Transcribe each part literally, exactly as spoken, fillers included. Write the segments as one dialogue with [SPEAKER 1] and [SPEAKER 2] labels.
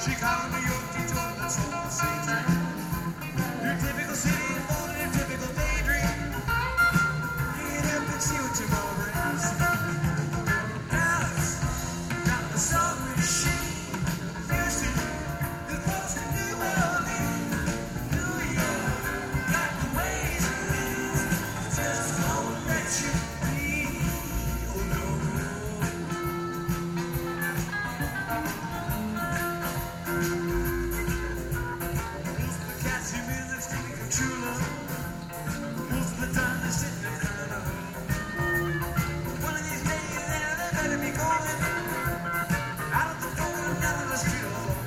[SPEAKER 1] Chicago, New York, Detroit, that's all the same thing. Your typical city, morning, your typical daydream. Get up and see what tomorrow brings. Dallas, got the sun machine. Houston, the coast of New Orleans. New York, got the ways and means. Just won't let you be. Oh no. Catchy music speaking of true love. Most of the time they sit there crying out. One of these days now they better be going out of the door and down to the street alone.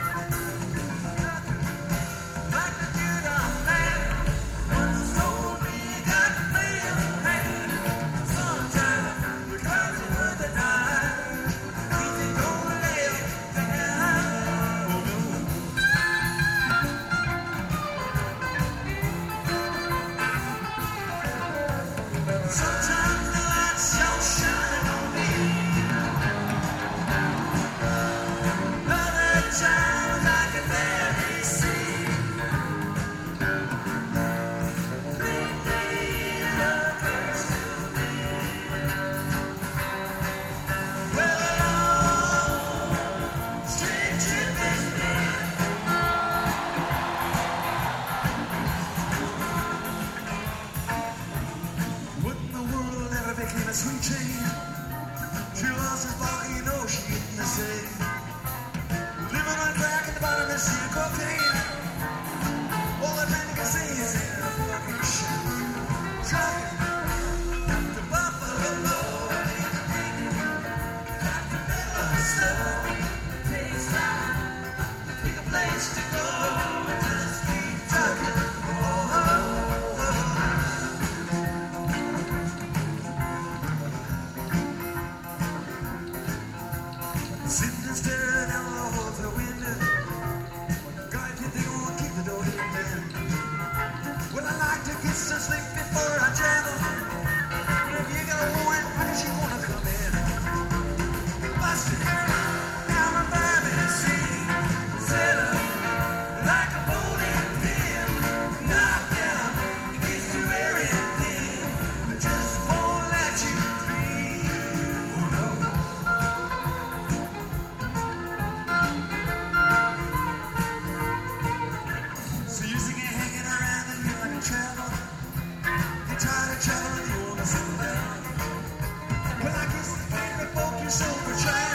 [SPEAKER 1] Like the dude on land, once told me you got to play your hand. Sometimes the clouds are worth a dime. Easy don't live the hell. Oh no. Sometimes the lights don't shine on me. Other times I can barely see. Lately it occurs to me. Well, alone, straight to business. What in the world ever became a sweet chain? She lost her body, you know she didn't the same. Living on crack at the bottom of the sea of cocaine. All that man can say is in a fucking shit. Trucking to Buffalo, got the middle of the snow. Takes time, pick a place to go. Just keep trucking. Oh, oh, oh. Sitting and staring out the hole through the window. God, you think we'll keep the door open? Well, I like to get some sleep before I travel. But if you got a woman, how does she wanna come in? Busted down a Bourbon Street, set up like a bowling pin. Knocked down, it gets to everything, but just won't let you be. Oh no. So you sing it hanging around and you like to travel. You try to travel and you wanna settle down. Well, I guess the favorite folk you're so for child.